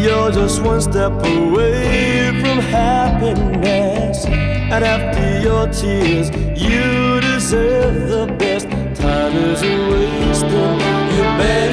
You're just one step away from happiness, and after your tears, you deserve the best. Time is a wasting. You better